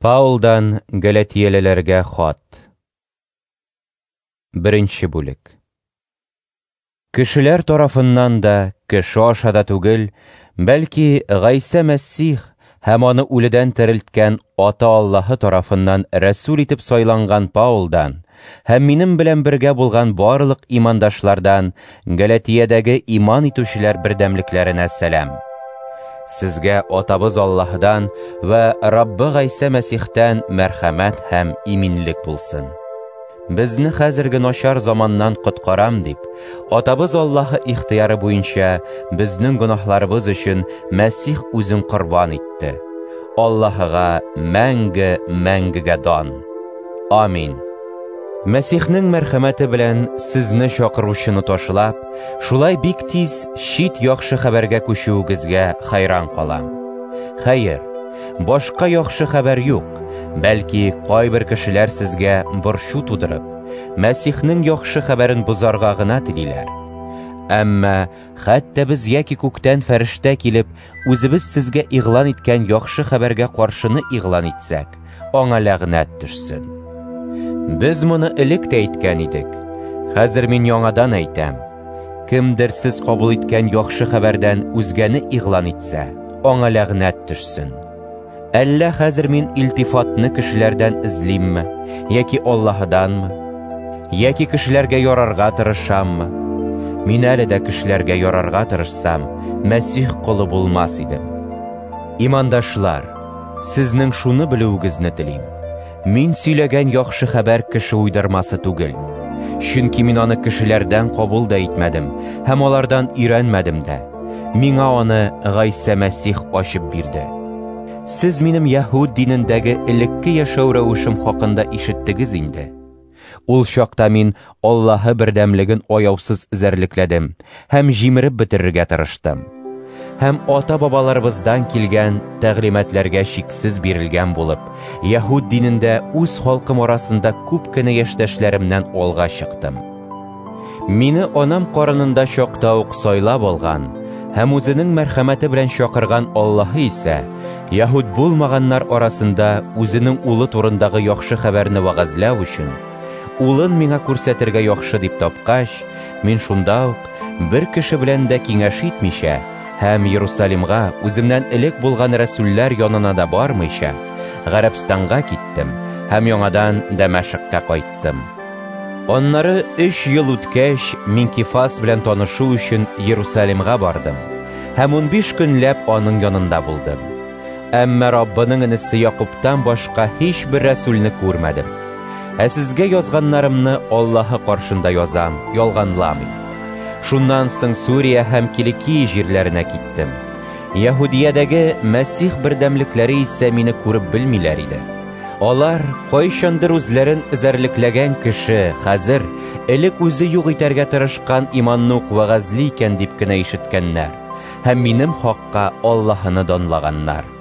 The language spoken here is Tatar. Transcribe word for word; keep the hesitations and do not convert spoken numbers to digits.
Паулдан Галатиялеләргә хат. Беренче бүлек. Кешеләр тарафыннан да, кеше аша да түгел, бәлки Гайса Мәсих һәм аны үледән терелткән Ата Аллаһы тарафыннан рәсүл итеп сайланган Паулдан һәм минем белән бергә булган барлык имандашлардан Галатиядәге иман итүчеләр бердәмлекләренә сәлам. Сезгә Атабыз Аллаһдан вә Раббы Гайса Мәсихтән мәрхәмәт һәм иминлек булсын. Безне хәзерге начар заманнан коткарам дип, Атабыз Аллаһы ихтыяры буенча безнең гөнаһларыбыз өчен Мәсих үзен корбан итте. Аллаһыга мәңге мәңгегә дан. Амин. Мәсихнең мәрхәмәте белән сезне чакыручыны ташлап, шулай бик тиз чит яхшы хәбәргә күчүегезгә хайран калам. Хәер, башка яхшы хәбәр юк, бәлки кайбер кешеләр сезгә борчу тудырып, Мәсихнең яхшы хәбәрен бозарга гына телиләр. Әмма хәтта без яки күктән фәрештә килеп, үзебез сезгә игълан иткән яхшы хәбәргә каршыны игълан итсәк, аңа ләгънәт төшсен. Без моны элек тә әйткән идек. Хәзер мин яңадан әйтәм. Кемдер сез кабул иткән яхшы хәбәрдән үзгәне игълан итсә, аңа ләгънәт төшсен. Әллә хәзер мин илтифатны кешеләрдән эзлимме, яки Аллаһыданмы, яки кешеләргә ярарга тырышаммы? Мин әле дә кешеләргә ярарга тырышсам, Мәсих кулы булмас идем. Имандашлар, сезнең шуны белүегезне телим. Мин сөйләгән яхшы хәбәр кеше уйдырмасы түгел. Чөнки мин аны кешеләрдән кабул да итмәдем, һәм алардан өйрәнмәдем дә. Миңа аны Гайса Мәсих ачып бирде. Сез минем Яһуд динендәге элекке яшәү рәвешем хакында ишеттегез инде. Ул чакта мин Аллаһы бердәмлеген аяусыз эзәрлекләдем һәм җимереп бетерергә тырыштым. Һәм ата-бабаларыбыздан килгән тәгълиматларга чиксез бирелгән булып, Яһуд динендә үз халкым арасында күп кенә яшьтәшләремнән алга чыктым. Мине анам карынында чакта ук сайлап алган һәм үзенең мәрхәмәте белән чакырган Аллаһы исә, Яһуд булмаганнар арасында үзенең улы турындагы яхшы хәбәрне вәгазләү өчен, улын миңа күрсәтергә яхшы дип тапкач, мин шунда ук бер кеше белән дә киңәш итмичә, һәм Иерусалимга үземнән элек булган рәсүлләр янына да бармыйча, Гарәбстанга киттем һәм яңадан Дәмәшкка кайттым. Аннары өч ел үткәч, мин Кифас белән танышу өчен Иерусалимга бардым һәм унбиш көнләп аның янында булдым. Әмма Раббының энесе Якубтан башка һич бер рәсүлне күрмәдем. Ә сезгә язганнарымны Аллаһы каршында язам, ялганламыйм. Шуннан соң Сурия һәм Киликия җирләренә киттем. Яһудиядәге Мәсих бердәмлекләре исә мине күреп белмиләр иде. Алар кайчандыр үзләрен эзәрлекләгән кеше хәзер элек үзе юк итәргә тырышкан иманны ук вәгазли икән дип кенә ишеткәннәр һәм минем хакка Аллаһыны данлаганнар.